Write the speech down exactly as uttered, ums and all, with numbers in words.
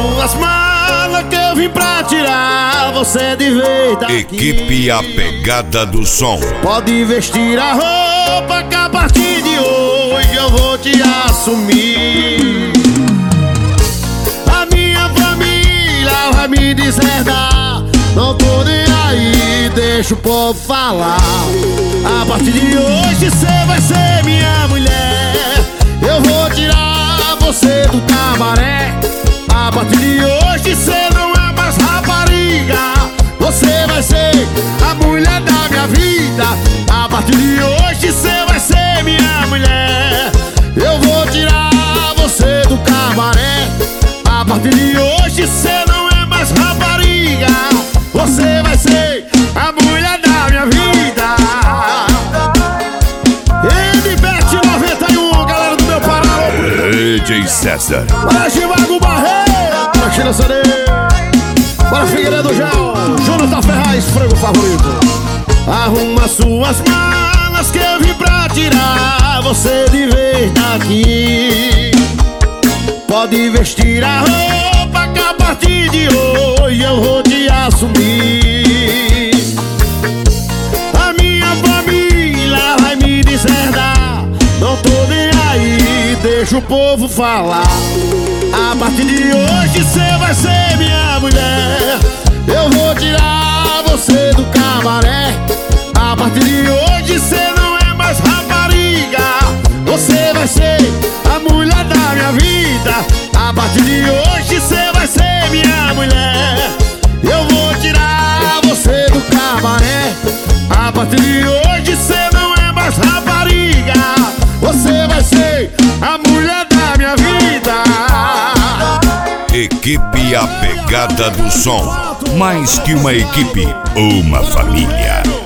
suas malas que eu vim pra tirar você de vez daqui. Equipe A Pegada do Som. Pode vestir a roupa que a partir de hoje eu vou te assumir. A minha família vai me deserdar, não tô nem aí, deixa o povo falar. A partir de hoje cê vai ser minha mulher. Eu vou tirar você do cabaré. A partir de hoje cê não é mais rapariga, você vai ser a mulher da minha vida. A partir de hoje cê vai ser minha mulher. Eu vou tirar você do cabaré. A partir de hoje cê não é mais rapariga, você vai ser a mulher da minha vida. Edbet noventa e um, galera do meu Pará. D J César. Bora Chivago Barreiro, bora China Sane, bora Figueiredo Gel, Jonathan Ferraz, frango favorito. Arruma suas malas que eu vim pra tirar você de vez daqui. Pode vestir a roupa que a partir de hoje eu vou te assumir. A minha família vai me deserdar, não tô nem aí, deixa o povo falar. A partir de hoje cê vai ser minha mulher. Eu vou tirar você do cabaré. A partir de hoje cê não é mais rapariga, você vai ser a mulher da minha vida. A partir de hoje cê vai ser minha mulher. Eu vou tirar você do cabaré. A partir de hoje cê não é mais rapariga, você vai ser a mulher da minha vida. Equipe A Pegada do Som. Mais que uma equipe, uma família.